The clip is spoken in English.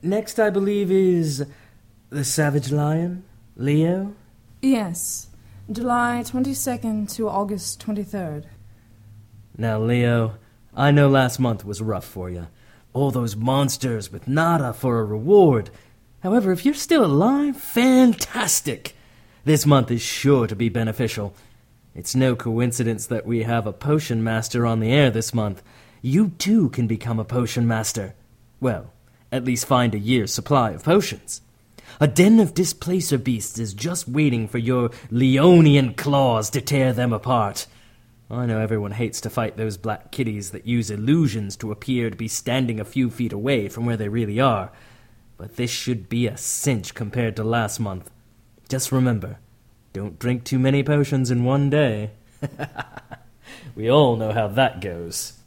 Next, I believe, is the Savage Lion, Leo? Yes, July 22nd to August 23rd. Now, Leo, I know last month was rough for you. All those monsters with nada for a reward. However, if you're still alive, fantastic! This month is sure to be beneficial. It's no coincidence that we have a potion master on the air this month. You too can become a potion master. Well, at least find a year's supply of potions. A den of displacer beasts is just waiting for your Leonian claws to tear them apart. I know everyone hates to fight those black kitties that use illusions to appear to be standing a few feet away from where they really are, but this should be a cinch compared to last month. Just remember, don't drink too many potions in one day. We all know how that goes.